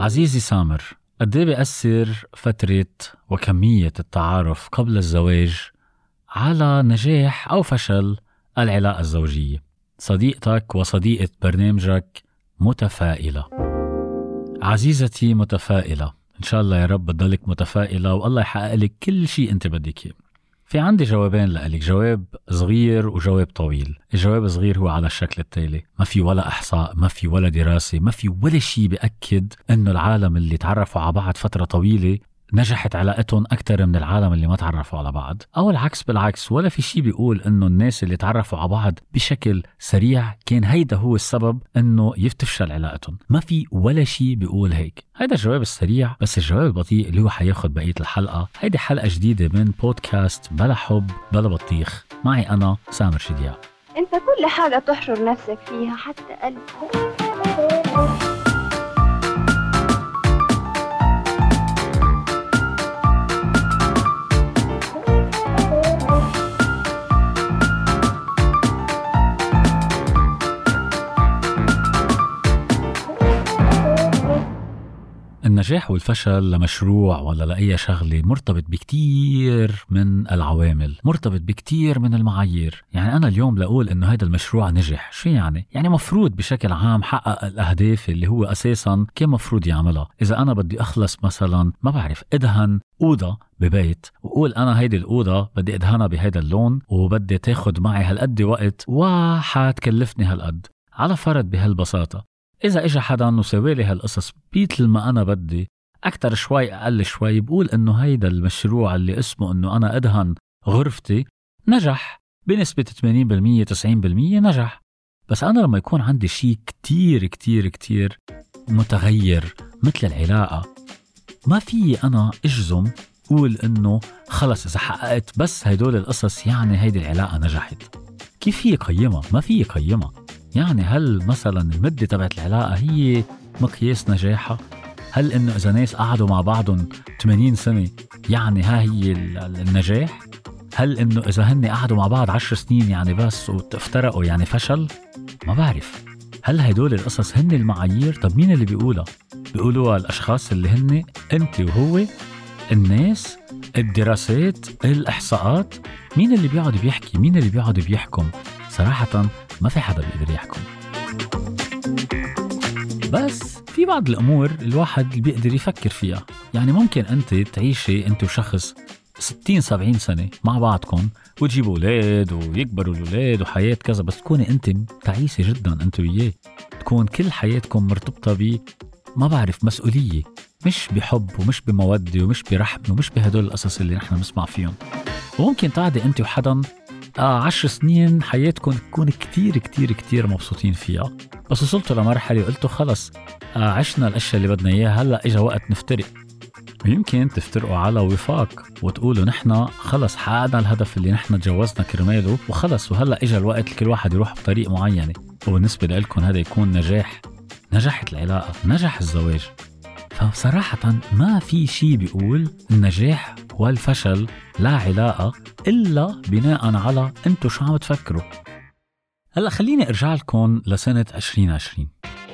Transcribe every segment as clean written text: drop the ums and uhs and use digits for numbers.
عزيزي سامر، قد ايه بيأثر فترة وكمية التعارف قبل الزواج على نجاح أو فشل العلاقة الزوجية؟ صديقتك وصديقة برنامجك متفائلة. عزيزتي متفائلة، إن شاء الله يا رب تضلك متفائلة والله يحقق لك كل شيء أنت بدك. في عندي جوابين لك، جواب صغير وجواب طويل. الجواب الصغير هو على الشكل التالي: ما في ولا إحصاء، ما في ولا دراسة، ما في ولا شيء بيأكد إنه العالم اللي تعرفوا على بعض فترة طويلة نجحت علاقتهم أكتر من العالم اللي ما تعرفوا على بعض، أو العكس بالعكس. ولا في شيء بيقول إنه الناس اللي تعرفوا على بعض بشكل سريع كان هيدا هو السبب إنه يفتفشل علاقتهم. ما في ولا شيء بيقول هيك. هيدا الجواب السريع. بس الجواب البطيء اللي هو حياخد بقية الحلقة. هيدي حلقة جديدة من بودكاست بلا حب بلا بطيخ، معي أنا سامر شديع. انت كل حاجة تحشر نفسك فيها حتى قلبك. النجاح والفشل لمشروع ولا لأي شغلة مرتبط بكتير من العوامل، مرتبط بكتير من المعايير. يعني أنا اليوم لأقول إنه هذا المشروع نجح، شو يعني؟ يعني مفروض بشكل عام حقق الأهداف اللي هو أساساً كان مفروض يعملها. إذا أنا بدي أخلص مثلاً ما بعرف أدهن أوضة ببيت، وقول أنا هيدي الأوضة بدي أدهنها بهيدا اللون وبدي تاخد معي هالقد وقت وحتكلفني هالقد، على فرض بهالبساطة. إذا إجا حدا وسوالي هالقصص مثل ما أنا بدي، أكتر شوي أقل شوي، بقول إنه هيدا المشروع اللي اسمه إنه أنا أدهن غرفتي نجح بنسبة 80% 90% نجح. بس أنا لما يكون عندي شيء كتير كتير كتير متغير مثل العلاقة، ما في أنا أجزم قول إنه خلص إذا حققت بس هيدول القصص يعني هيدي العلاقة نجحت. كيف في قيمة؟ ما في قيمة. يعني هل مثلا المدة تبعت العلاقة هي مقياس نجاحها؟ هل إنه إذا ناس قعدوا مع بعضهم 80 سنة يعني ها هي النجاح؟ هل إنه إذا هن قعدوا مع بعض 10 سنين يعني بس وتفترقوا يعني فشل؟ ما بعرف. هل هدول القصص هن المعايير؟ طب مين اللي بيقولها؟ بيقولوها الأشخاص اللي هن أنت وهو، الناس، الدراسات، الإحصاءات؟ مين اللي بيقعد بيحكي؟ مين اللي بيقعد بيحكم؟ صراحة ما في حدا بيقدر يحكم. بس في بعض الأمور الواحد بيقدر يفكر فيها. يعني ممكن أنت تعيشي أنت وشخص 60-70 سنة مع بعضكم وتجيبوا أولاد ويكبروا الأولاد وحياة كذا، بس تكوني أنت تعيسة جدا أنت وياه، تكون كل حياتكم مرتبطة ما بعرف مسؤولية، مش بحب ومش بمودة ومش برحمة ومش بهدول القصص اللي نحن نسمع فيهم. وممكن تعدي أنت وحدا 10 سنين حياتكم تكون كتير كتير كتير مبسوطين فيها، بس وصلتوا لمرحلة وقلتوا خلص عشنا الأشياء اللي بدنا إياها، هلأ إجا وقت نفترق. ويمكن تفترقوا على وفاق وتقولوا نحنا خلص حققنا الهدف اللي نحنا تجوزنا كرماله وخلص، وهلأ إجا الوقت لكل واحد يروح بطريق معينة. وبالنسبة لكم هذا يكون نجاح، نجحت العلاقة، نجح الزواج. فبصراحة ما في شيء بيقول النجاح والفشل لا علاقة إلا بناء على أنتوا شو عم تفكروا. هلأ خليني أرجع لكم لسنة 2020.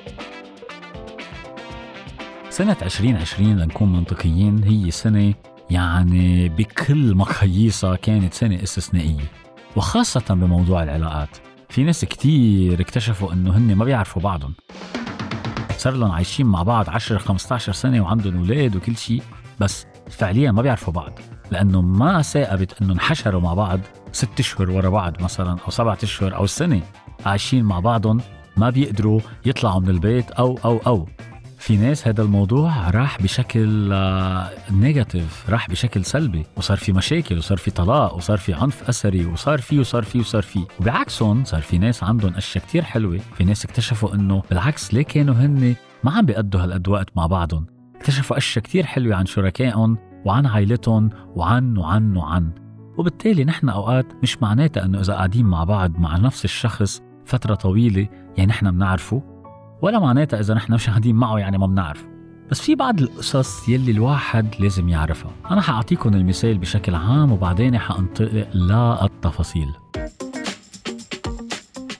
سنة 2020 لنكون منطقيين هي سنة يعني بكل مقاييسها كانت سنة استثنائية، وخاصة بموضوع العلاقات. في ناس كتير اكتشفوا أنه هن ما بيعرفوا بعضهم، صار لهم عايشين مع بعض 10-15 سنة وعندهم أولاد وكل شيء، بس فعليا ما بيعرفوا بعض، لأنه ما ثاقبت أنه انحشروا مع بعض 6 أشهر ورا بعض مثلا أو 7 أشهر أو سنة عايشين مع بعضهم، ما بيقدروا يطلعوا من البيت أو في ناس هذا الموضوع راح بشكل نيجاتيف، راح بشكل سلبي، وصار في مشاكل وصار في طلاق وصار في عنف أسري وصار في وبعكسهم صار في ناس عندهم أشياء كتير حلوة. في ناس اكتشفوا إنه بالعكس ليه كانوا هن ما عم بيقضوا هالقد وقت مع بعضهم، اكتشفوا أشياء كتير حلوة عن شركائهم وعن عائلتهم وعن وبالتالي نحن أوقات مش معناتها أنه إذا قاعدين مع بعض مع نفس الشخص فترة طويلة يعني نحن بنعرفه، ولا معناتها إذا نحن مش قاعدين معه يعني ما بنعرف. بس في بعض القصص يلي الواحد لازم يعرفها. أنا حأعطيكم المثال بشكل عام وبعدين حأنطلق للتفاصيل.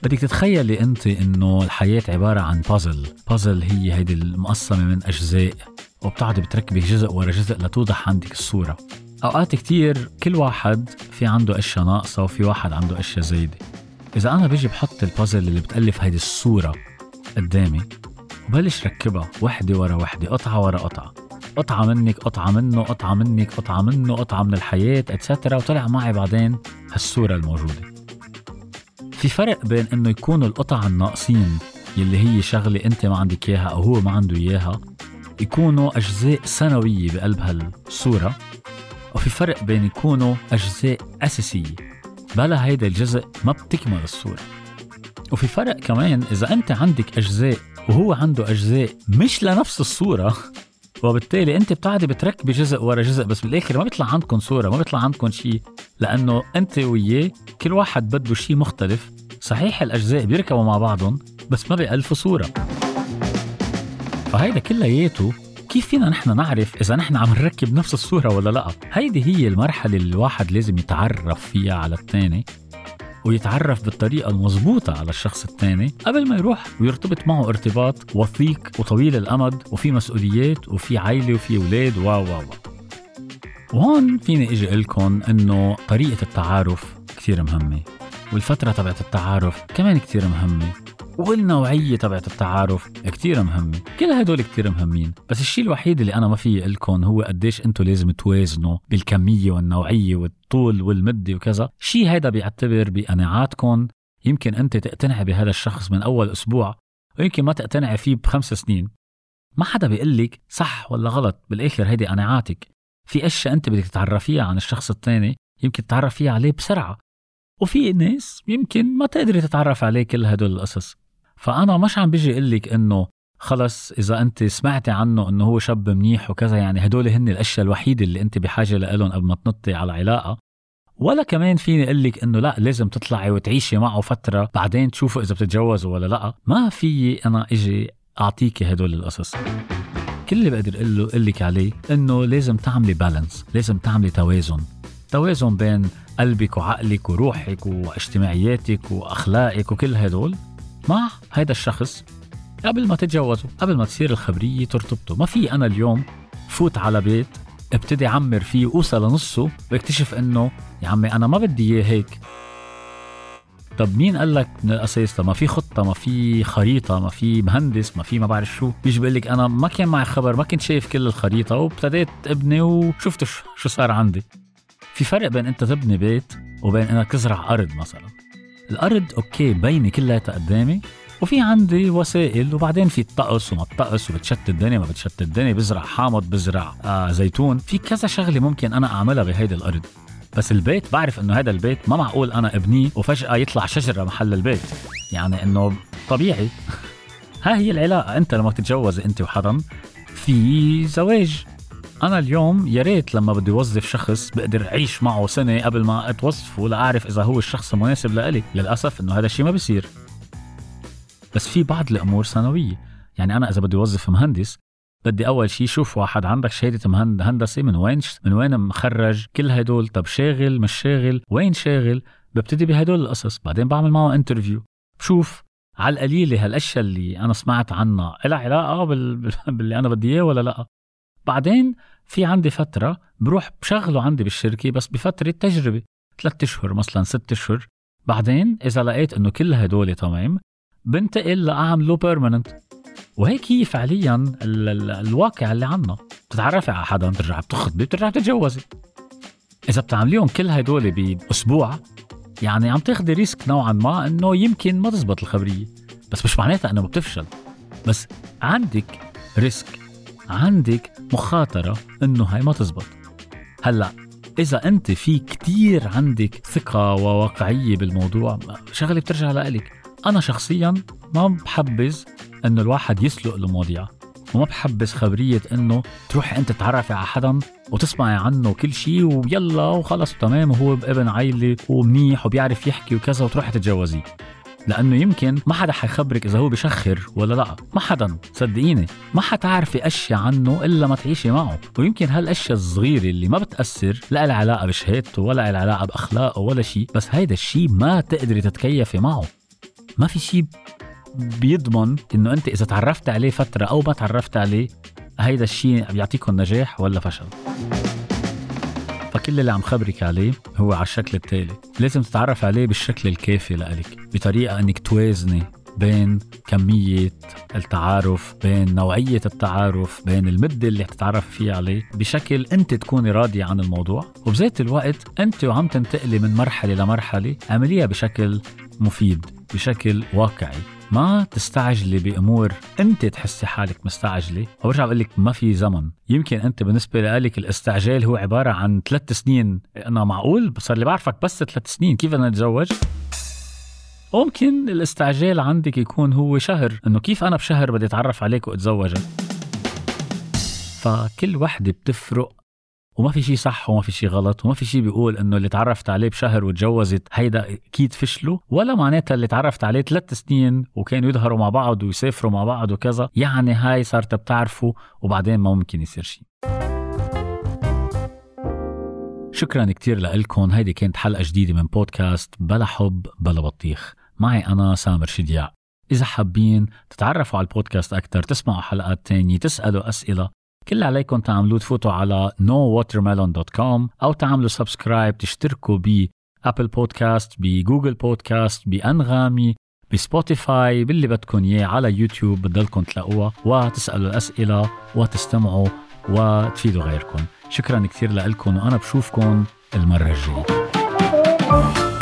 بدك تتخيلي انت انه الحياة عبارة عن بازل هي هيدي المقسمة من اجزاء، وبتقعدي بتركبي جزء ورا جزء لتوضح عندك الصورة. اوقات كتير كل واحد في عنده اشياء ناقصة وفي واحد عنده اشياء زايدة. اذا انا بيجي بحط البازل اللي بتألف هيدي الصورة قدامي وبلش ركبها وحدة ورا وحدة، قطعة ورا قطعة، قطعة منك، قطعة منه، قطعة منك، قطعة منه، قطعة من الحياة اتسترا، وطلع معي بعدين هالصورة الموجودة. في فرق بين انه يكونوا القطع الناقصين يلي هي شغلة انت ما عندك اياها او هو ما عنده اياها يكونوا اجزاء ثانوية بقلب هالصورة، وفي فرق بين يكونوا اجزاء اساسية بلا هيدا الجزء ما بتكمل الصورة. وفي فرق كمان اذا انت عندك اجزاء وهو عنده اجزاء مش لنفس الصورة، وبالتالي انت بتقعدي بتركبي جزء ورا جزء، بس بالاخر ما بيطلع عندكم صورة، ما بيطلع عندكم شيء، لانه انت وياه كل واحد بده شيء مختلف. صحيح الاجزاء بيركبوا مع بعضهم بس ما بيألفوا صورة. فهيدا كلياته كيف فينا نحن نعرف اذا نحن عم نركب نفس الصورة ولا لا؟ هيدي هي المرحلة اللي الواحد لازم يتعرف فيها على الثاني، ويتعرف بالطريقة المضبوطة على الشخص الثاني قبل ما يروح ويرتبط معه ارتباط وثيق وطويل الأمد وفي مسؤوليات وفي عائلة وفي أولاد وهون فيني اجي لكم انه طريقة التعارف كثير مهمة، والفترة تبعت التعارف كمان كثير مهمة، والنوعية تبعت التعارف كتير مهمة. كل هدول كتير مهمين، بس الشيء الوحيد اللي أنا ما فيه لكم هو قديش أنتوا لازم توازنوا بالكمية والنوعية والطول والمدة وكذا. شيء هيدا بيعتبر بقناعاتكم. يمكن أنت تقتنع بهذا الشخص من أول أسبوع ويمكن ما تقتنع فيه ب5 سنين. ما حدا بيقلك صح ولا غلط، بالآخر هيدي قناعاتك. في أشياء أنت بدك تتعرفيها عن الشخص التاني يمكن تتعرفيها عليه بسرعة، وفي ناس يمكن ما تقدري تتعرف عليه كل هدول القصص. فأنا مش عم بيجي قلك إنه خلص إذا أنت سمعتي عنه إنه هو شاب منيح وكذا يعني هدول هن الأشياء الوحيدة اللي أنت بحاجة لهم قبل ما تنطي على علاقة، ولا كمان فيني قلك إنه لا لازم تطلعي وتعيشي معه فترة بعدين تشوفوا إذا بتتجوزوا ولا لا. ما في أنا إجي أعطيكي هدول القصص. كل اللي بقدر قلك عليه إنه لازم تعملي بالانس، لازم تعملي توازن بين قلبك وعقلك وروحك واجتماعياتك وأخلاقك وكل هدول مع هيدا الشخص قبل ما تتجوزوا، قبل ما تصير الخبرية ترتبطوا. ما في أنا اليوم فوت على بيت ابتدي عمر فيه وأوصل لنصه واكتشف إنه يا عمي أنا ما بدي إياه هيك. طب مين قال لك من الأساس؟ ما في خطة، ما في خريطة، ما في مهندس، ما في ما بعرف شو. بيجي بيقول لك أنا ما كان معي خبر، ما كنت شايف كل الخريطة وابتديت ابني وشفت شو صار عندي. في فرق بين أنت تبني بيت وبين أنك تزرع أرض. مثلا الأرض أوكي بيني كلها قدامي وفي عندي وسائل، وبعدين في الطقس وما الطقس وبتشتت الدنيا ما بتشتت الدنيا، بزرع حامض، بزرع زيتون، في كذا شغلة ممكن أنا أعملها بهيدا الأرض. بس البيت بعرف إنه هذا البيت ما معقول أنا أبنيه وفجأة يطلع شجرة محل البيت، يعني إنه طبيعي. ها هي العلاقة، أنت لما تتجوز أنت وحدا في زواج. أنا اليوم يا ريت لما بدي وظف شخص بقدر أعيش معه سنة قبل ما أتوظفه لأعرف إذا هو الشخص المناسب لإلي. للأسف إنه هذا الشيء ما بيصير، بس في بعض الأمور ثانوية. يعني أنا إذا بدي وظف مهندس بدي أول شيء شوف واحد عندك شهادة هندسة من وين مخرج، كل هدول. طب شاغل مش شاغل، وين شاغل، ببتدي بهدول القصص. بعدين بعمل معه انترفيو، بشوف على القليلة هالأشياء اللي أنا سمعت عنها إلها علاقة باللي أنا بدي إياه ولا لأ. بعدين في عندي فترة بروح بشغله عندي بالشركة بس بفترة تجربة 3 أشهر مثلا 6 أشهر. بعدين إذا لقيت إنه كل هدول تمام بنتقل لأعمله بيرمننت. وهيك هي فعليا الواقع اللي عنا. بتتعرفي على حدا، بترجع بتخطبي، بترجع بتتجوزي. إذا بتعمليهم كل هدول بأسبوع يعني عم تاخدي ريسك نوعا ما إنه يمكن ما تزبط الخبرية، بس مش معناتها إنه بتفشل، بس عندك ريسك، عندك مخاطرة إنه هاي ما تزبط. هلأ إذا أنت في كتير عندك ثقة وواقعية بالموضوع، شغلة بترجع لإلك. أنا شخصياً ما بحبز إنه الواحد يسلق المواضيع، وما بحبز خبرية إنه تروحي أنت تتعرفي على حدا وتسمعي عنه كل شيء ويلا وخلص تمام وهو ابن عائلة ومنيح وبيعرف يحكي وكذا وتروحي تتجوزيه. لأنه يمكن ما حدا حيخبرك إذا هو بيشخر ولا لا، ما حدا، صدقيني ما حتعرفي أشياء عنه إلا ما تعيشي معه. ويمكن هالأشياء الصغيرة اللي ما بتأثر لا لها علاقة بشهادته ولا لها علاقة بأخلاقه ولا شيء، بس هيدا الشيء ما تقدري تتكيفي معه. ما في شيء بيضمن إنه أنت إذا تعرفت عليه فترة أو ما تعرفت عليه هيدا الشيء بيعطيكم نجاح ولا فشل. فكل اللي عم خبرك عليه هو على الشكل التالي. لازم تتعرف عليه بالشكل الكافي لألك، بطريقة أنك توازني بين كمية التعارف، بين نوعية التعارف، بين المدة اللي تتعرف فيها عليه، بشكل أنت تكوني راضية عن الموضوع. وبذات الوقت أنت وعم تنتقلي من مرحلة لمرحلة عمليها بشكل مفيد، بشكل واقعي. ما تستعجلي بأمور أنت تحسي حالك مستعجلة. وبرجع بقول لك ما في زمن. يمكن أنت بالنسبة لك الاستعجال هو عبارة عن 3 سنين. أنا معقول صار لي بعرفك بس 3 سنين كيف أنا أتزوج؟ ممكن الاستعجال عندك يكون هو شهر، إنه كيف أنا بشهر بدي أتعرف عليك وأتزوجك. فكل وحدة بتفرق، وما في شيء صح وما في شيء غلط، وما في شيء بيقول انه اللي تعرفت عليه بشهر وتجوزت هيدا اكيد فشله، ولا معناتها اللي تعرفت عليه 3 سنين وكانوا يظهروا مع بعض ويسافروا مع بعض وكذا يعني هاي صارت بتعرفوا وبعدين ما ممكن يصير شيء. شكرا كتير لكم. هيدي كانت حلقة جديدة من بودكاست بلا حب بلا بطيخ، معي أنا سامر شديع. إذا حابين تتعرفوا على البودكاست أكتر، تسمعوا حلقات تانية، تسألوا أسئلة، كل عليكم تعملوا تفوتوا على nowatermelon.com أو تعملوا سبسكرايب، تشتركوا بأبل بودكاست، بجوجل بودكاست، بأنغامي، بسبوتيفاي، باللي بدكم إياه. على يوتيوب بدلكم تلاقوها وتسألوا الأسئلة وتستمعوا وتفيدوا غيركم. شكرا كتير لكم، وأنا بشوفكم المرة الجاية.